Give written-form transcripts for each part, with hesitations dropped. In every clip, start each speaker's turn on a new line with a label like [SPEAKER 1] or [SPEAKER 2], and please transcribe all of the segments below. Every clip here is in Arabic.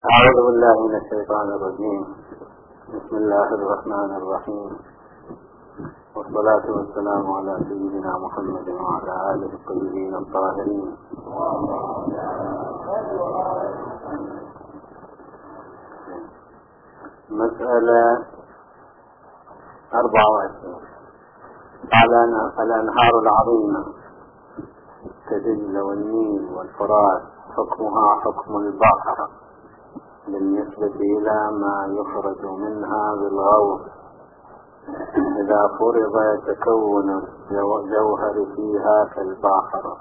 [SPEAKER 1] أعوذ بالله من الشيطان الرجيم. بسم الله الرحمن الرحيم، والصلاة والسلام على سيدنا محمد وعلى آله الطيبين الطاهرين. مسألة 24. على الأنهار العظيمة كدجلة والنيل والفرات حكمها حكم البحر بالنسبة إلى ما يخرج منها بالغوث إذا فرض تكون الجوهر فيها كالبحر.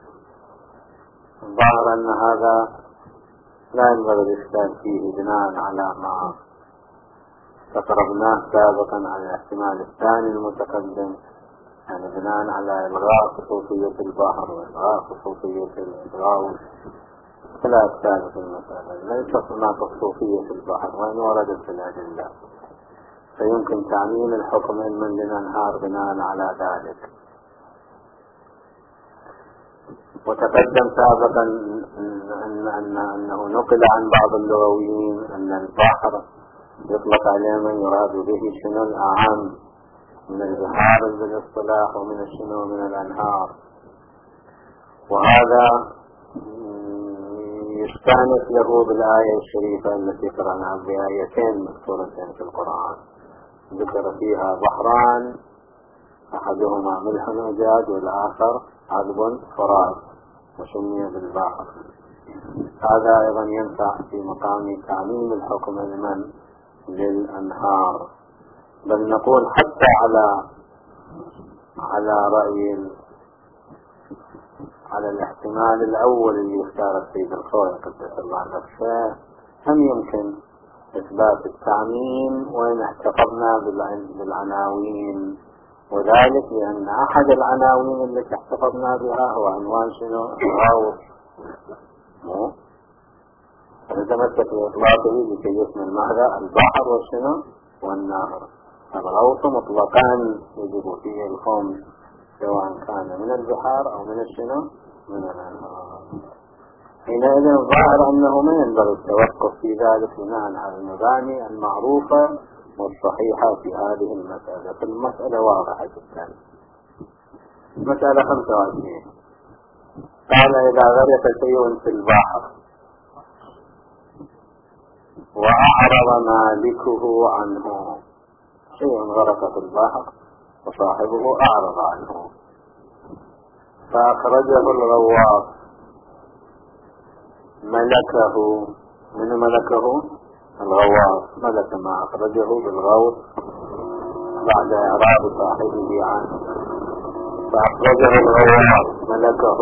[SPEAKER 1] ظاهر أن هذا لا ينبغي الإشكال فيه بناء على ما استقربناه سابقا على الاحتمال الثاني المتقدم، يعني بناء على إلغاء خصوصية البحر وإلغاء خصوصية الغوث. فلا إشكال في المسألة، ليست هناك خصوصية في البحر وإن وردت في الأدلة، فيمكن تعميم الحكم علما للأنهار بناء على ذلك. وتقدم سابقا أنه نقل عن بعض اللغويين أن البحر يطلق عليه من يراد به شنو الأعم من البحار بالاصطلاح ومن الشنو من الأنهار، وهذا يستانس له بالآية الشريفة التي قرأناها بآيتين مذكورتين في القرآن، ذكر فيها بحران أحدهما ملح وجاج والآخر عذب فرات وسمي بالبحر. هذا أيضا ينفع في مقام تعميم الحكم علما للأنهار، بل نقول حتى على الاحتمال الأول اللي اختار السيد الخوي قدس الله نفسه هم يمكن إثبات التعميم وإن احتفظنا بالعناوين، وذلك لأن أحد العناوين التي احتفظنا بها هو عنوان شنو الغوث، نتمسك بإطلاقه لكي يشمل ماذا البحر والشنو والنهر. الغوث مطلقا يجب فيه الخمس سواء كان من البحار أو من الشنو من الأنهار. حينئذ ظاهر أنه ما ينبغي التوقف في ذلك بناء على المباني المعروفة والصحيحة في هذه المسألة. فالمسألة واضحة جدا. مسألة 25. قال إذا غرق شيء في البحر وأعرض مالكه عنه، شيء غرق في البحر وصاحبه أعرض عنه فأخرجه الغواص ملكه، من ملكه الغواص ملك ما أخرجه بالغوث بعد إعراض صاحبه عنه، فأخرجه الغواص ملكه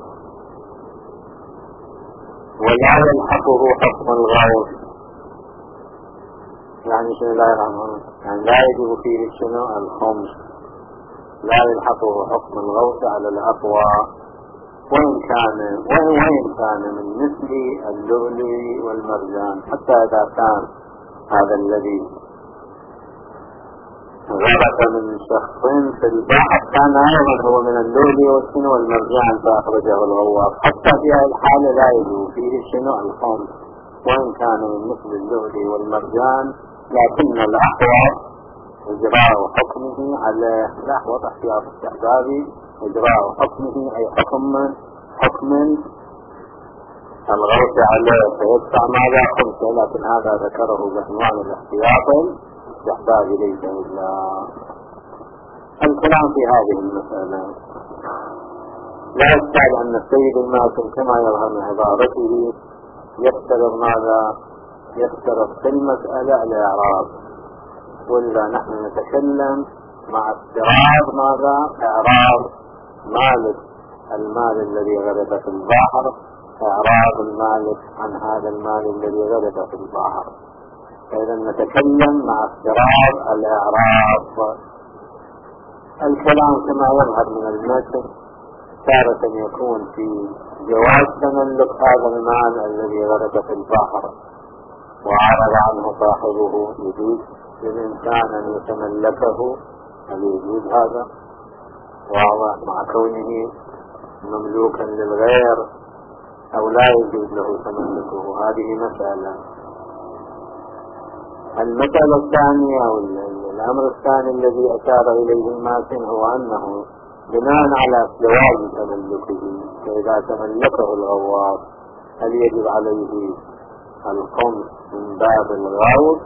[SPEAKER 1] ولا يلحقه حكم الغوث. يعني شنو لا يلحقه؟ يعني لا يجب فيه شنو الخمس، لا يلحقه حكم الغوث على الأقوى وإن كان من مثل اللؤلؤ والمرجان، حتى إذا كان هذا الذي غرق من شخص في البحر كان أيضا هو من اللؤلؤ والمرجان فأخرجه الغواص، حتى في هذه الحالة لا يجب فيه شنو الخمس وإن كان من مثل اللؤلؤ والمرجان، لكن الأحوط إجراء حكمه على الأحوط احتياط استحبابي إجراء حكمه أي حكم الغوث عليه فيدفع ماذا خمسة، لكن هذا ذكره بعنوان الاحتياط الاستحبابي ليس إلا الكلام في هذه المسألة. لا يستطيع أن السيد الماسم كما يظهر من عبارته يفترض ماذا يفترض في المسألة الإعراض، وإذا نحن نتكلم مع افتراض ماذا إعراض مالك المال الذي غرق في البحر، إعراض المالك عن هذا المال الذي غرق في البحر، فإذا نتكلم مع افتراض الإعراض. الكلام كما يظهر من المتن تارة يكون في جواز تملك هذا المال الذي غرق في البحر وعرض عنه صاحبه، يجوز للإنسان أن يتملكه، هل يجوز هذا؟ واضح، مع كونه مملوكا للغير أو لا يجوز له تملكه. هذه مسألة. المسألة الثانية أو الأمر الثاني الذي أشار إليه الماتن هو أنه بناء على جواز تملكه، فإذا تملكه الغواص هل يجب عليه الخمس من باب الغوث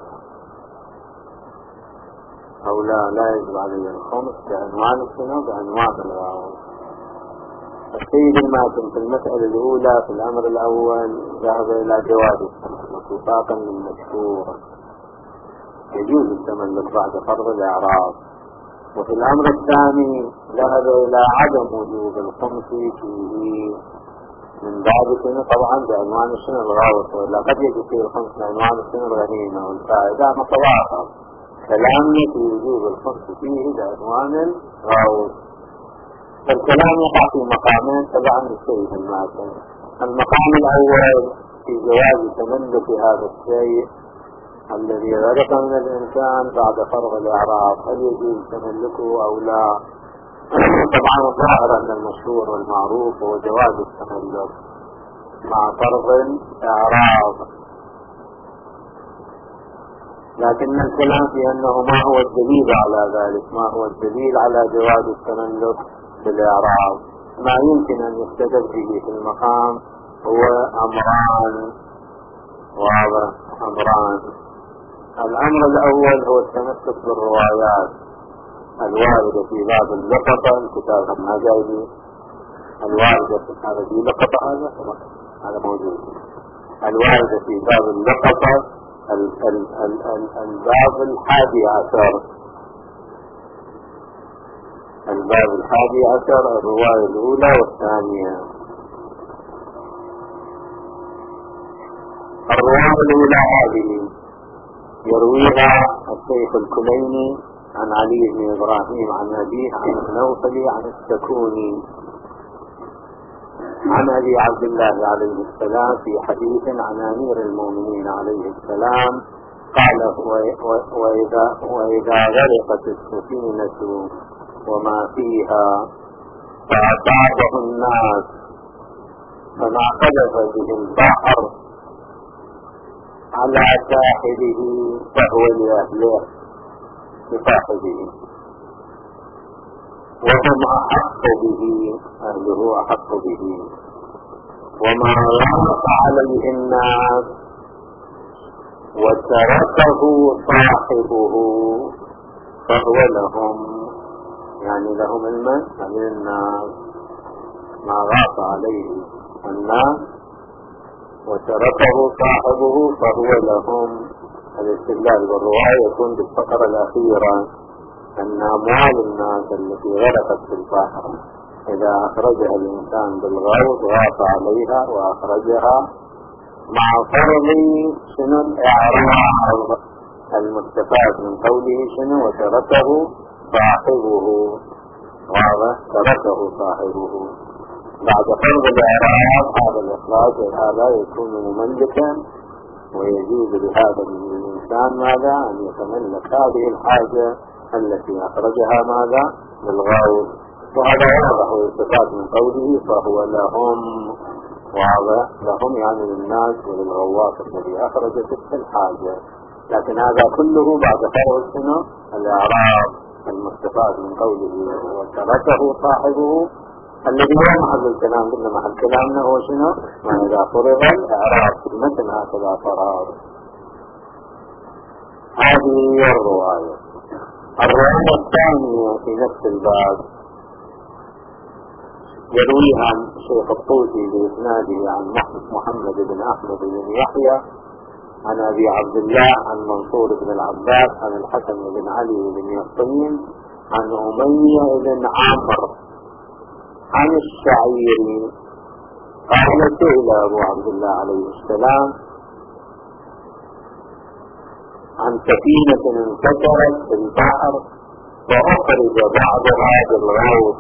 [SPEAKER 1] أو لا يجب عليه الخمس بعنوان السنة بعنوان الغوث. السيد الماتن في المسألة الأولى في الأمر الأول ذهب إلى جواز التملك وفاقا للمشهور، يجوز التملك بعد فرض الإعراض. وفي الأمر الثاني ذهب إلى عدم وجوب الخمس فيه من باب السنة طبعا بعنوان السنة الغاوة، ولا قد يجب فيه الخمس بعنوان السنة الغنيمة والفائدة متواصل. كلامنا في وجوب الخمس فيه بعنوان الغاوة. فالكلام يقع في مقامين تبعا للسيد الماتن. المقام الأول في جواز تملك هذا الشيء الذي غرق من الإنسان بعد فرض الإعراض، هل يجوز تملكه أو لا؟ طبعا الظاهر أن المشهور والمعروف هو جواز التملك مع فرض الإعراض، لكن الكلام في أنه ما هو الدليل على ذلك، ما هو الدليل على جواز التملك بالإعراض. ما يمكن أن يستدل به في المقام هو أمران واضح. أمران: الأمر الأول هو التمسك بالروايات الواردة في باب اللقطة، الكتاب المجازي الواردة في هذا في لقطة، هذا موجود، الواردة في باب اللقطة الباب 11، الباب 11 الرواية الأولى والثانية. الرواية الأولى هذه يرويها الشيخ الكليني عن علي بن إبراهيم عن أبيه عن النوفلي عن السكوني عن أبي عبد الله عليه السلام في حديث عن أمير المؤمنين عليه السلام قال: وإذا غرقت السفينة وما فيها فأصابه الناس فما قذف به البحر على ساحله فهو لأهله لصاحبه، وهم أحق به، أهله أحق به، وما غرق عليه الناس وتركه صاحبه فهو لهم، يعني لهم المن من الناس. ما غاص عليه الناس وتركه صاحبه فهو لهم. الاستدلال بالرواية يكون بالفقرة الأخيرة أن أموال الناس التي غرقت في البحر إذا أخرجها الإنسان بالغوص غاص عليها وأخرجها مع فرض شنو الإعراض المستفاد من قوله شنو وتركه صاحبه، واضح، تركه صاحبه بعد فرض الإعراض. هذا الإخراج هذا يكون مملكا، ويجوز لهذا الإنسان ماذا أن يتملك هذه الحاجة التي أخرجها ماذا للغوص، وهذا واضح ويستفاد من قوله فهو لهم، واضح، لهم يعني للناس وللغواص الذي أخرج تلك الحاجة. لكن هذا كله بعد فرض شنو الإعراض المستفاد من قوله وتركه صاحبه، الذي هو محل الكلام. قلنا محل كلامنا هو شنو؟ ما إذا فرض الإعراض مثل هكذا فرض. هذه هي الرواية. الرواية الثانية في نفس الباب يرويها الشيخ الطوسي بإسناده عن محمد بن أحمد بن يحيى عن أبي عبد الله عن منصور بن العباس عن الحسن بن علي بن يقطين عن أمية بن عمرو عن الشعيري قال: سئل أبو عبد الله عليه السلام عن سفينة انكسرت في البحر وأخرج بعضها بالغوث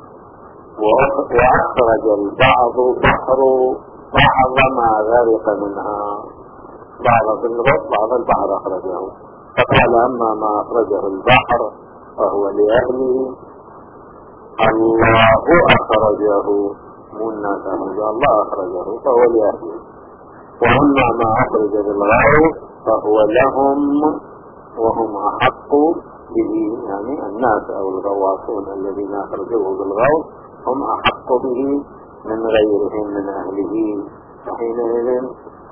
[SPEAKER 1] وأخرج البعض بعض ما غرق منها، بعض بالغوث بعض البحر أخرجه، فقال: أما ما أخرجه البحر فهو لأهله، الله أخرجه مو الناس أخرجه، الله أخرجه فهو لأهله. وأما ما أخرج بالغير فهو لهم وهم أحق به، يعني الناس أو الغواصون الذين أخرجوه بالغوث هم أحق به من غيرهم من أهله، وحينئذ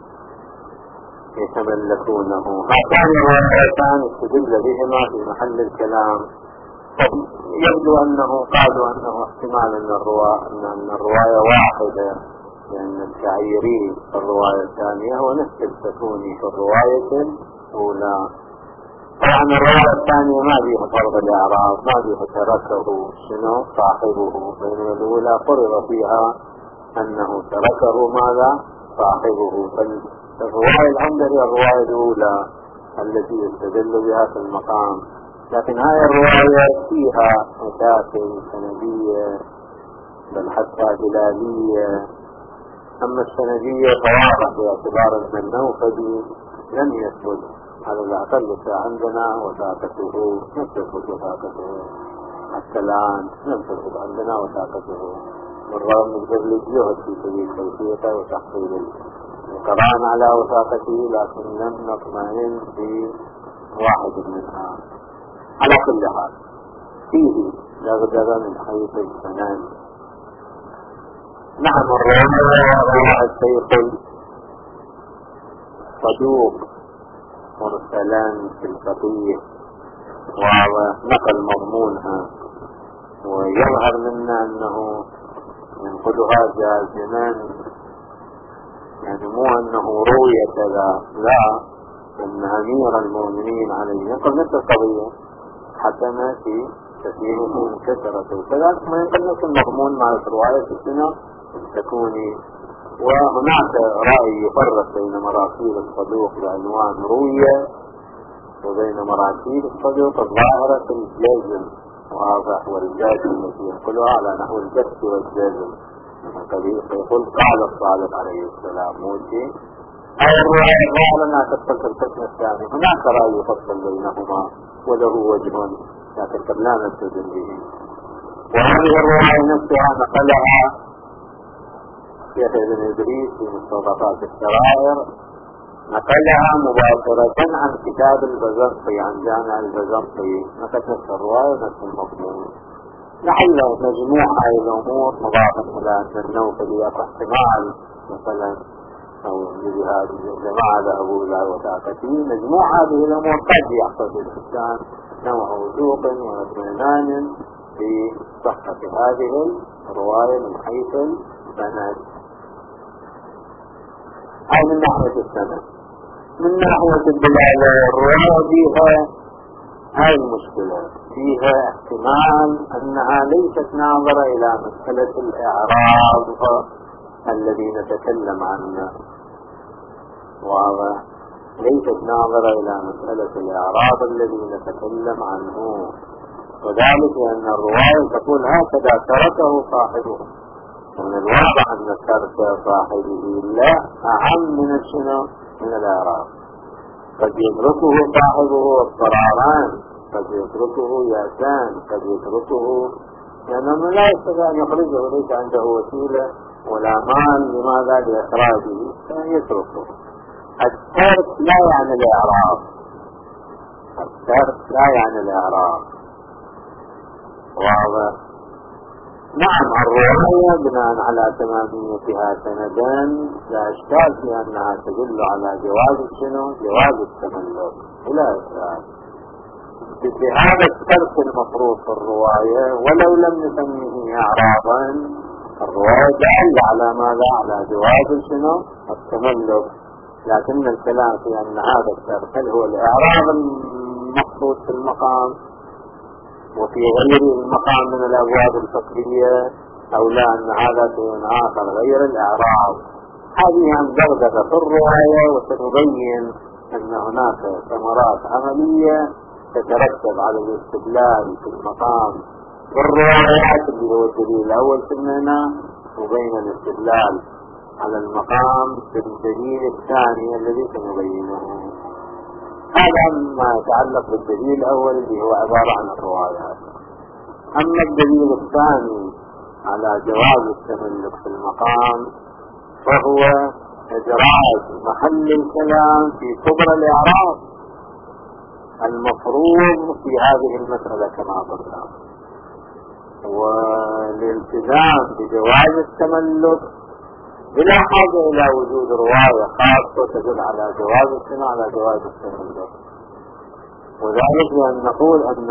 [SPEAKER 1] يتملكونه. هاتان الروايتان استدل بهما في محل الكلام. يبدو أنه قالوا أنه احتمال أن الرواية واحدة، لأن الشعيري في الرواية الثانية ونفس السكوني في الرواية الأولى. طبعا الرواية الثانية ما فيها فرض الإعراب، ما فيها تركه شنو صاحبه، بينما الأولى فرض فيها أنه تركه ماذا صاحبه. فالرواية العمدة هي الرواية الأولى التي يستدل بها في المقام، لكن هذه الرواية فيها مشاكل سندية بل حتى دلالية. أما السندية فواضح باعتبار أن النوفذي لم يثبت على الأقل عندنا وثاقته، نثبت وثاقته حتى الآن لم تثبت عندنا وثاقته، بالرغم من بذل الجهد في سبيل توثيقه وتحصيل القرآن على وثاقته، لكن لم نطمئن في واحد منها. على كل حال فيه دغدغة من حيث السنان. نعم الرواية الشيخ صدوق مرسلان في الفقيه ونقل مضمونها، ويظهر منا أنه ينقلها جازما، يعني مو أنه روي كذا، لا، أن أمير المؤمنين عليه ينقل نفس القضية حكم في تسليمه كثرة وكذلك ما ينقل نفس المضمون مع رواية السنة السكوني. وهناك رأي يفرق بين مراسيل الصدوق بعنوان روية وبين مراسيل الصدوق الظاهرة في الجزم واضح والجازم التي ينقلها على نحو الجس والجزم، فيقول قال الصادق عليه السلام موتي أو الرواية الظاهرة لا تدخل في القسم الثاني. هناك رأي يفصل بينهما وله وجه لكن قد لا نلتزم به. وهذه الرواية نفسها نقلها شيخ ابن إدريس في مستوطفات الشرائر، نقلها مباشرة عن كتاب البزنطي عن جامع البزنطي، نقل نفس الرواية نفس المضمون. لعل مجموع هذه الأمور مضافة إلى أن النوفذي احتمال مثلا أو لهذه الجماعة ذهبوا إلى وثاقته، مجموع هذه الأمور قد يحصل الإنسان نوع وثوق واطمئنان في صحة هذه الرواية من حيث السند. أو من ناحية السند. من ناحية الدلالة الرواية فيها هاي المشكلة، فيها احتمال أنها ليست ناظرة إلى مسألة الإعراض الذي نتكلم عنه، واضح، ليست ناظرة إلى مسألة الإعراض الذي نتكلم عنه، وذلك لأن الرواية تقول هكذا تركه صاحبه، ومن الواضح أن ترك صاحبه لا أهم من الشنو من الإعراض. قد يتركه صاحبه اضطراران، قد يتركه يأسان، قد يتركه لأنه لا يستطيع أن يخرجه، ليس عنده وسيلة ولا مال لماذا لإخراجه فيتركه. الترك لا يعني الإعراض، الترك لا يعني الإعراض، واضح. نعم الرواية بناء على تماميتها سندا لا إشكال في أنها تدل على جواز شنو جواز التملك بلا إشكال. بهذا الترك المفروض في الرواية ولو لم نسميه إعراضا، الرواية دل على ماذا؟ على جواز شنو التملك، لكن الكلام في أن هذا الترك هل هو الإعراض المقصود في المقام وفي غير المقام من الأبواب الفقهية أو لا، أن هذا شيء آخر غير الإعراض. هذه دغدغة في الرواية، وسنبين أن هناك ثمرات عملية تترتب على الاستدلال في المقام والروايات اللي هو الدليل الأول سمعنا، وبين الاستدلال على المقام في الدليل الثاني الذي سنبينه. هذا ما يتعلق بالدليل الأول اللي هو عبارة عن الروايات. أما الدليل الثاني على جواز التملك في المقام فهو إدراج محل الكلام في كبرى الإعراب المفروض في هذه المسألة كما قلنا، والالتزام بجواز التملك بلا حاجة إلى وجود رواية خاصة تدل على جواز السماع على جواز التملك. وذلك لأن نقول أن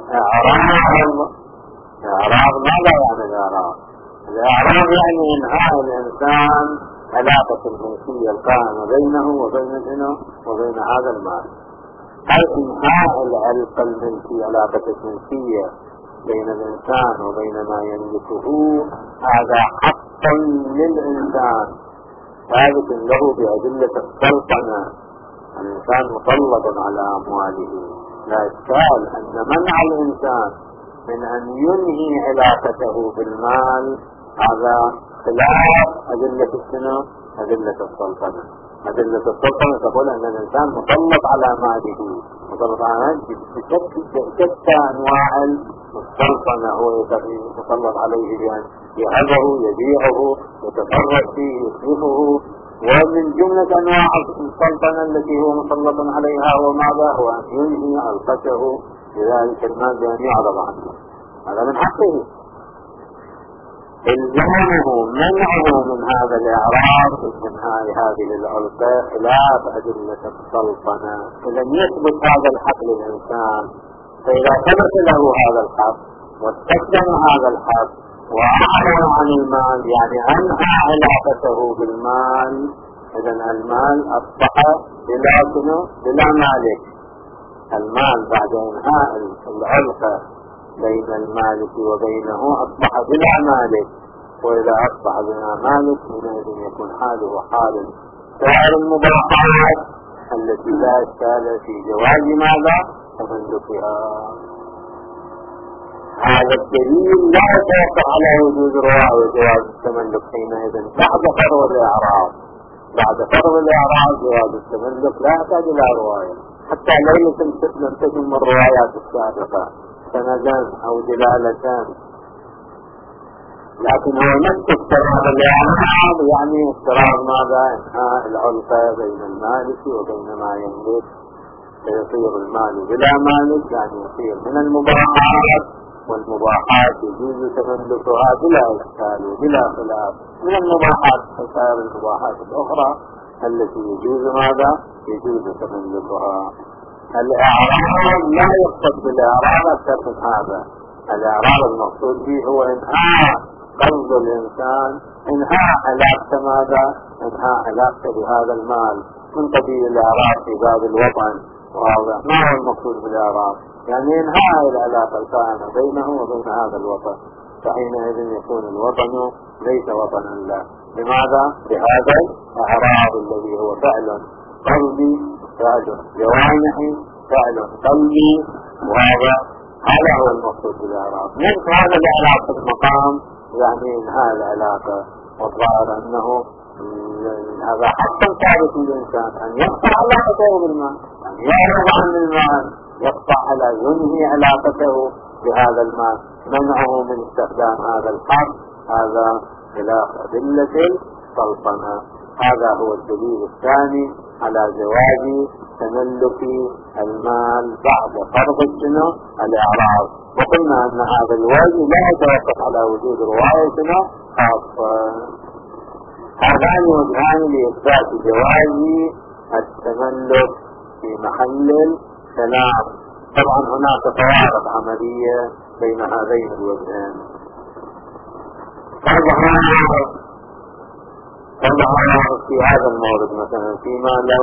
[SPEAKER 1] الإعراب ماذا يعني الإعراب؟ الإعراب يعني إنهاء الإنسان علاقة الملكية القائمة بينه وبين هذا المال، أي إنهاء العلاقة الملكية، علاقة الملكية بين الإنسان وبين ما يملكه، هذا حقا للإنسان ثابت له بأدلة السلطنة. الإنسان مطلب على أمواله، لا إشكال أن منع الإنسان من أن ينهي علاقته بالمال هذا خلاف أدلة السنة، أدلة السلطنة. أدلة السلطنة تقول أن الإنسان مطلب على ماله، مطلب على بشتى أنواع السلطنة، هو مطلب عليه بأن يهبه، يبيعه، يتصرف فيه، يصرفه، ومن جملة أنواع السلطنة التي هو مطلب عليها وماذا هو أن ينهي علاقته بذلك المال بأن يعرض عنه، هذا من حقه. إلزامه منعه من هذا الإعراض بإنهاء هذه العلاقة خلاف أدلة السلطنة. فلن يثبت هذا الحق للإنسان، فإذا ثبت له هذا الحق واستخدم هذا الحق وأعرض عن المال يعني أنهى علاقته بالمال، إذن المال أصبح بلا مالك. المال بعد إنهاء العلاقة بين المالك وبينه أصبح بلا مالك، وإذا أصبح بلا مالك حينئذ يكون حاله حال سائر المباحات التي لا إشكال في جواز ماذا تملكها. هذا الدليل لا يتوقف على وجود رواية وجواز التملك حينئذ بعد فرض الإعراض. بعد فرض الإعراض جواز التملك لا يحتاج إلى رواية، حتى لو لم تتم الروايات السابقة سندان أو دلالتان، لكن هو نفس افتراض الإعراض يعني افتراض ماذا؟ إنهاء العلاقة بين المالك وبين ما يملك، فيصير المال بلا مالك يعني يصير من المباحات، والمباحات يجوز تملكها بلا إشكال وبلا خلاف من المباحات كسائر المباحات الأخرى التي يجوز ماذا؟ يجوز تملكها. الإعراض لا يقصد بالإعراض أكثر من هذا. الإعراض المقصود به هو إنهاء قصد الإنسان، إنهاء علاقة ماذا؟ إنهاء علاقة بهذا المال من قبيل الإعراض في باب الوطن. واضح ما هو المقصود بالإعراض؟ يعني إنهاء العلاقة القائمة بينه وبين هذا الوطن، فحينئذ يكون الوطن ليس وطنا له. لماذا؟ بهذا الإعراض الذي هو فعل قلبي، فعل جوانحي، فعل قلبي، وهذا هو المقصود بالإعراض. نفس هذا العلاقة المقام يعني إنهاء العلاقة، والظاهر أنه هذا حقا ثابت للإنسان أن يقطع علاقته بالمال، أن يعرض عن المال، يقطع على ينهي علاقته بهذا المال. منعه من استخدام هذا الحق هذا خلاف أدلة السلطنة. هذا هو الدليل الثاني على جواز تملك المال بعد فرض الإعراض. وقلنا أن هذا الوجه لا يتوقف على وجود روايتنا خاصة. هذان وجهان لإثبات جواز التملك في محل الكلام. طبعا هناك فوارق عملية بين هذين الوجهين. طبعا في هذا المورد مثلا فيما لو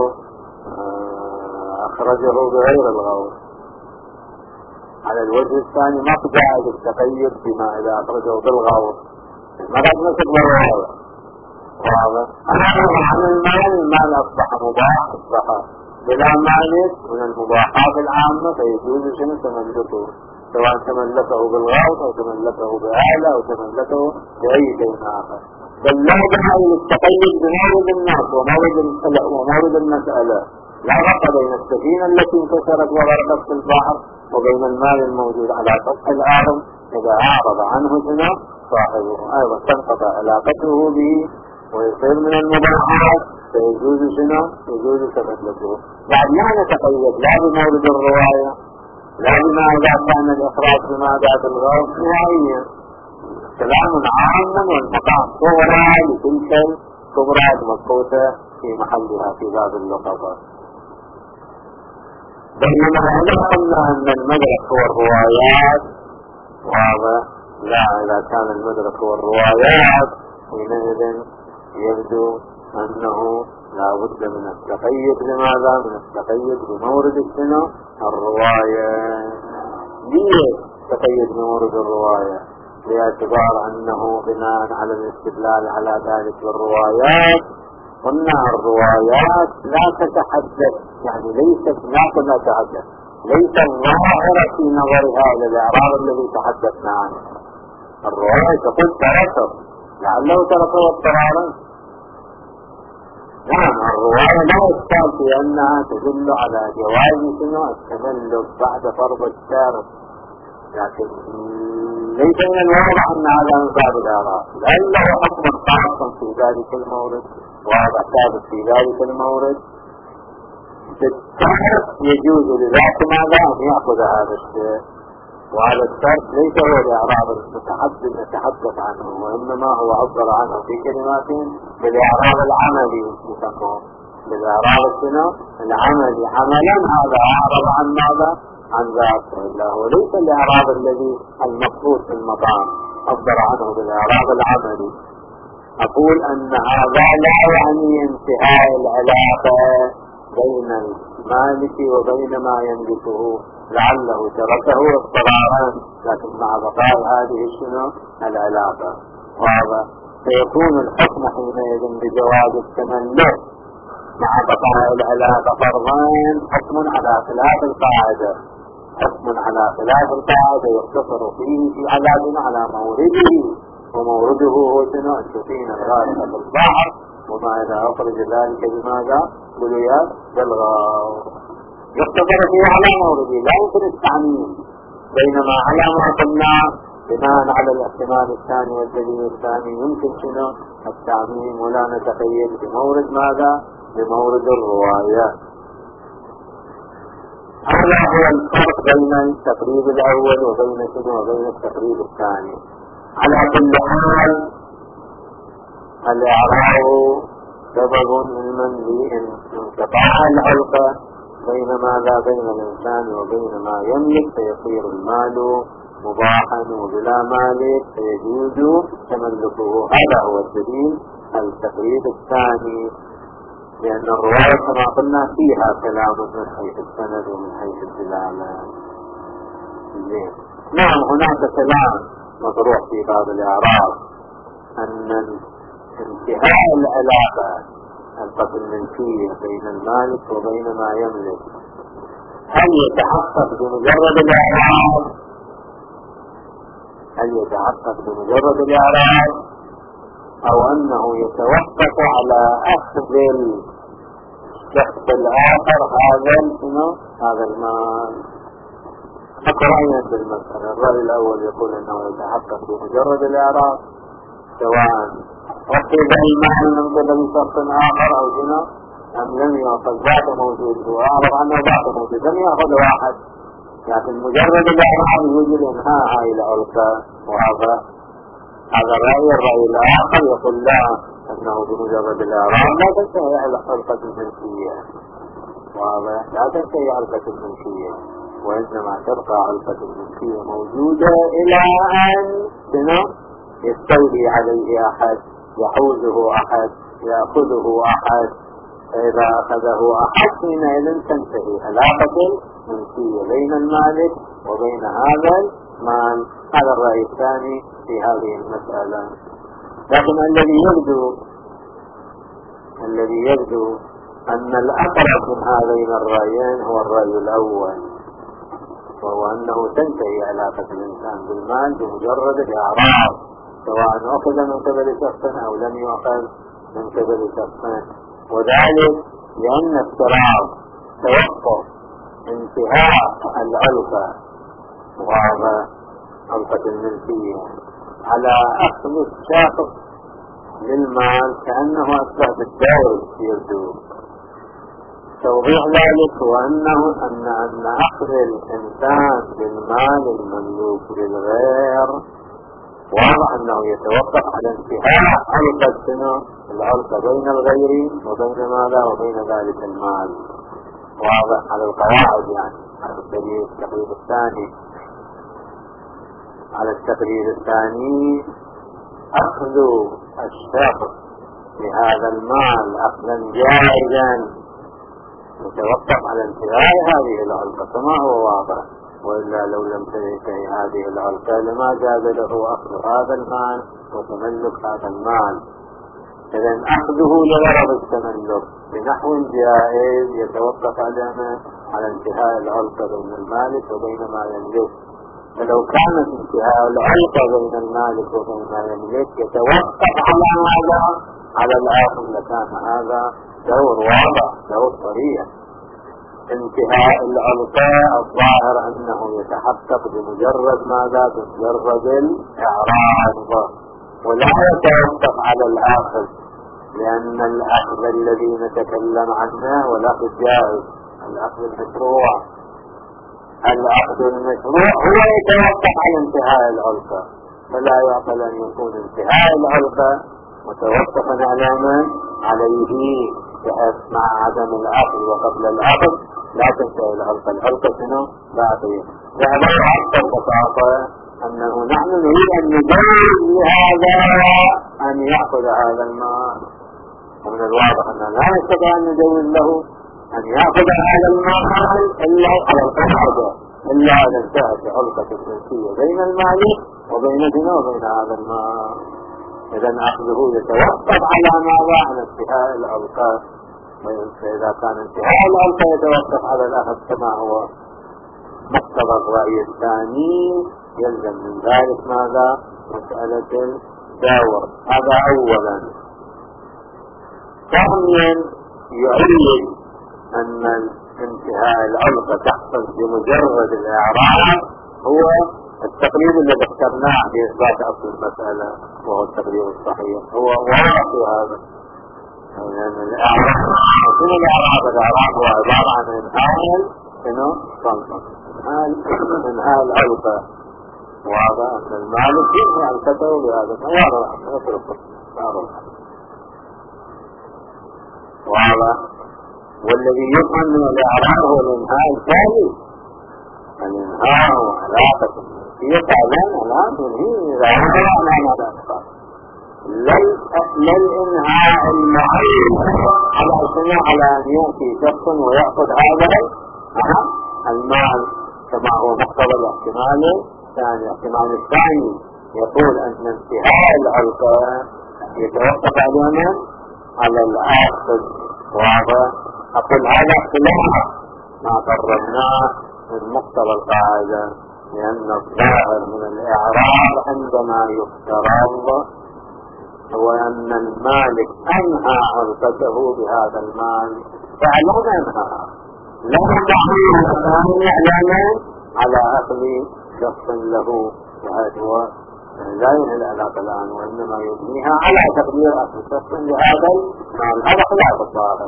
[SPEAKER 1] أخرجه بغير الغور، على الوجه الثاني ما تجاهد التقيد فيما إذا أخرجه بالغور، ما قد نسب بالغور. واضح؟ عن المال أصبح مباح، أصبح بلا مالك من المباحات العامة، فيجوز شنو تملكه، سواء تملكه بالغوث أو تملكه بآلة أو تملكه بأي شيء آخر. بل لا داعي للتقيد بمورد الناس ومورد المسألة. لا فرق بين السفينة التي انكسرت وغرقت في البحر وبين المال الموجود على سطح الأرض إذا أعرض عنه شنو صاحبه أيضا تنقطع علاقته به ويصير من المباحات، فيجوز شنو يجوز تملكه. بعد لا نتقيد لا بمورد الرواية لا بما إذا كان الإخراج بماذا بالغرض نهائيا، كلام عام والمقام صغرى لتلك الكبرى المذكورة في محلها في باب اللقطة. بينما إذا قلنا أن المدرك هو الروايات وهذا لا، إذا كان المدرك هو الروايات حينئذ يبدو أنه لا بد من التقيد. لماذا؟ من التقيد بمورد الشنو الرواية. ليه تقيد بمورد الرواية؟ باعتبار أنه بناء على الاستدلال على ذلك بالروايات قلنا الروايات لا تتحدث، يعني ليست لا تتحدث، ليس الظاهرة في نظرها إلى الإعراب الذي تحدثنا عنه. الرواية تقول تركه لعله تركه اضطرارا. نعم الرواية لا يشتغل في أنها تدل على جواز شنو التملك بعد فرض الشارع، لكن ليس من الواضح أن هذا من باب الآراء، لأنه حكم خاصا في ذلك المورد وهذا ثابت في ذلك المورد. بالتالي يجوز لذاك ماذا أن يأخذ هذا الشيء، وهذا الشرط ليس هو الإعراب نتحدث عنه، وإنما هو عبر عنه في كلمات بالإعراب العملي يسمونه بالإعراب العملي عملا. هذا أعرض عن ماذا؟ عن ذات الله، وليس الإعراب الذي المقصود في المقام عبر عنه بالإعراب العملي. أقول أن هذا لا يعني انتهاء العلاقة بين المالك وبين ما يملكه، لعله تركه اضطرارا، لكن مع بقاء هذه الشنو العلاقة، وهذا سيكون الحكم حينئذ بجواز التملك مع بقاء العلاقة فرضان حكم على خلاف القاعدة، حكم على خلاف القاعدة يقتصر فيه في علاقنا على مورده، ومورده هو شنو السفينة الغارقة في البحر، وما إذا أخرج ذلك بماذا بالياس بالغار يقتصر فيه على مورده، لا يمكن التعميم. بينما على ما قلنا بناء على الاحتمال الثاني والدليل الثاني يمكن شنو التعميم، ولا نتقيد بمورد ماذا بمورد الرواية. هذا هو الفرق بين التقريب الأول وبين شنو وبين التقريب الثاني. على كل حال الإعراب سبب من لانقطاع العلاقة بين ماذا بين الإنسان وبين ما يملك، فيصير المال مباحا وبلا مالك فيجوز تملكه. هذا هو الدليل التقريب الثاني، لأن الرواية كما قلنا فيها كلام من حيث السند ومن حيث الدلالة. نعم هناك كلام مطروح في باب الإعراب أن انتهاء العلاقة القتل الملكية بين المالك وبين ما يملك هل يتحقق بمجرد الإعراب؟ هل يتحقق بمجرد الإعراب أو أنه يتوقف على أخذ الشخص الآخر هذا المال؟ رأينا بالمسألة. الرأي الأول يقول أنه يتحقق بمجرد الإعراب سواء أخذ المال من قبل شخص آخر أو شنو أم لم يأخذ ذاته موجود، وأعرف أنه ذاته موجود لم يأخذ واحد، لكن مجرد الإعراب يوجد إنهاء هاي العلاقة. وهذا الرأي. الرأي الآخر يقول لا، أنه بمجرد الإعراب لا تنتهي العلاقة الملكية، وهذا لا تنتهي العلاقة الملكية، وإنما تبقى علقة الملكية موجودة إلى أن يستولي عليه أحد، يحوزه أحد، يأخذه أحد. فإذا أخذه أحد حينئذ تنتهي علاقة الملكية بين المالك وبين هذا المال. هذا الرأي الثاني في هذه المسألة. لكن الذي يبدو أن الأقرب من هذين الرأيين هو الرأي الأول، وهو أنه تنتهي علاقة الإنسان بالمال بمجرد الإعراب، سواء أخذ من قبل شخص أو لم يأخذ من قبل شخص، وذلك لأن اضطراب توقف انتهاء العلاقة وهذا علقة الملكية على أخذ الشخص للمال كأنه أصبح بالدور يبدو. توضيح ذلك هو أن أخذ الإنسان للمال المملوك للغير واضح أنه يتوقف على انتهاء العلقة بين الغير وبين ماذا وبين ذلك المال. واضح على القواعد يعني على التقرير الثاني. على التقرير الثاني أخذ الشخص لهذا المال أخذا جائزا يتوقف على انتهاء هذه العلقة كما هو واضح، وإلا لو لم تنتهي هذه العلقة لما جاز له أخذ هذا المال وتملك هذا المال. إذن أخذه لغرض التملك بنحو جائز يتوقف على انتهاء العلقة بين المالك وبين ما يملك. فلو كانت انتهاء العلقة بين المالك وبين ما يملك يتوقف على هذا على الآخر لكان هذا دور واضح دور صريح. انتهاء العلقة الظاهر أنه يتحقق بمجرد ماذا؟ بمجرد الإعراض ولا يتوقف على الآخر، لأن الأخذ الذي نتكلم عنه والأخذ الجائز الأخذ المشروع. الأخذ المشروع هو يتوقف على انتهاء العلقة، فلا يعقل أن يكون انتهاء العلقة متوقفا على من؟ عليه، بحيث مع عدم الأخذ وقبل الأخذ لا تنتهي العلقة. العلقة شنو؟ باقية. وهذا أكثر بساطة أنه نحن نريد أن نجوز لهذا أن يأخذ هذا المال، ومن الواضح أننا لا نستطيع أن نجوز له أن يأخذ هذا المال إلا على القاعدة إلا إذا انتهت علقة الجنسية بين المالك وبين هذا المال. إذا أخذه يتوقف على ماذا؟ على انتهاء العلقة. فإذا كان انتهاء العلقة يتوقف على الأخذ كما هو مقتضى الرأي الثاني، يلزم من ذلك ماذا؟ مسألة الدور. هذا أولا. ثانيا يعين أن انتهاء العلقة تحصل بمجرد الإعراض هو التقرير الذي اخترناه في إثبات أصل المسألة، وهو التقرير الصحيح. هو واضح في هذا، لأن الإعراض هو عبارة عن إنهاء العلقة. وهذا أن المالك ينهي علقته بهذا واضح. والذي يفهم من الإعراض هو الإنهاء الثاني. الإنهاء وعلاقة هي تعلم الآن تنهي إذا لا الإنهاء المعين على أن يأتي شخص ويأخذ هذا المال كما هو مقتضى الاحتمال الثاني. الاحتمال الثاني يقول أن انتهاء العلقة يتوقف على الآخذ. وهذا أقول هذا خلاف ما قررناه من مقتضى القاعدة، لأن الظاهر من الإعراض عندما يفترض هو أن المالك أنهى علقته بهذا المال فعلمها لا يدعي إعلاما على أخذ شخص له، وهذا هو لا ينهي العلاقة الآن، وإنما يبنيها على تقدير أخذ شخص لهذا المال. هذا خلاف الظاهر.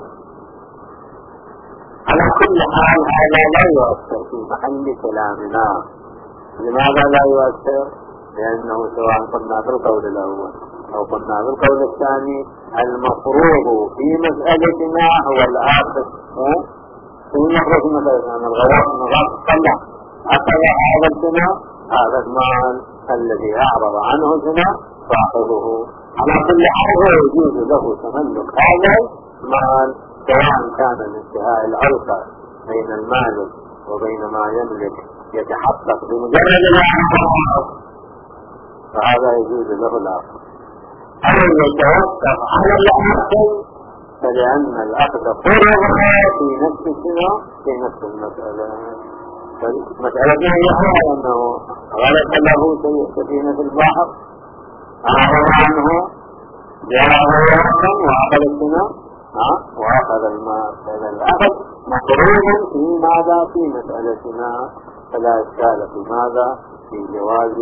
[SPEAKER 1] على كل حال هذا لا يؤثر في محل كلامنا. لماذا لا يؤثر؟ لأنه سواء قلنا بالقول الأول أو قلنا بالقول الثاني المفروض في مسألتنا هو الآخر. في مسألتنا أن الغواص طلع أخذ هذا الزنا، هذا المال الذي أعرض عنه الزنا صاحبه. على كل حال يجوز له تملك هذا المال سواء كان انتهاء العلقة بين المالك وبين ما يملك يتحقق بمجرد الأخذ، فهذا يجوز له الأخذ. أو يتوقف على الأخذ فلأن الأخذ فرض في نفس السنة في نفس المسألة. مسألة هي أنه غلط له سفينة البحر أعرض عنه جاء وأخذ السنة وأخذ الماء. فإذا الأخذ مفروض في ماذا؟ في مسألتنا، فلا إشكال في ماذا؟ في جواز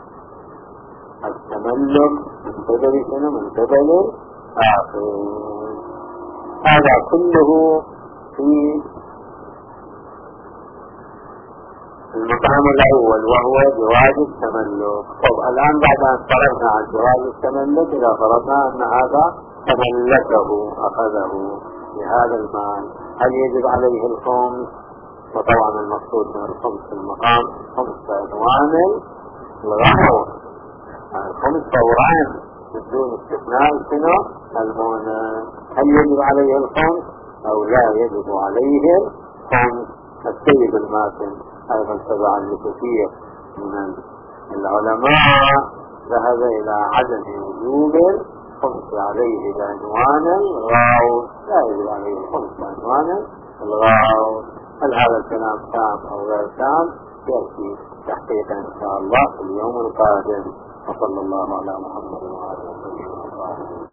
[SPEAKER 1] التملك من قبل شنو؟ من قبل الآخر. هذا كله في المقام الأول وهو جواز التملك. طب الآن بعد أن فرضنا عن جواز التملك، إذا فرضنا أن هذا تملكه أخذه بهذا المال، هل يجب عليه الخمس؟ وطبعا المقصود من الخمس في المقام خمس عنوان الغرض، الخمس فوران بدون استثناء شنو؟ المؤنث. هل يجب عليه الخمس أو لا يجب عليه الخمس؟ السيد الماتن أيضا تبعا لكثير من العلماء ذهب إلى عدم وجوب الخمس عليه بعنوان الغاوة، لا يجب عليه الخمس بعنوان الغاوة. هل هذا الكلام تام أو غير تام؟ يأتي تحقيقا إن شاء الله في اليوم القادم. وصلى الله على محمد وعلى آله وصحبه.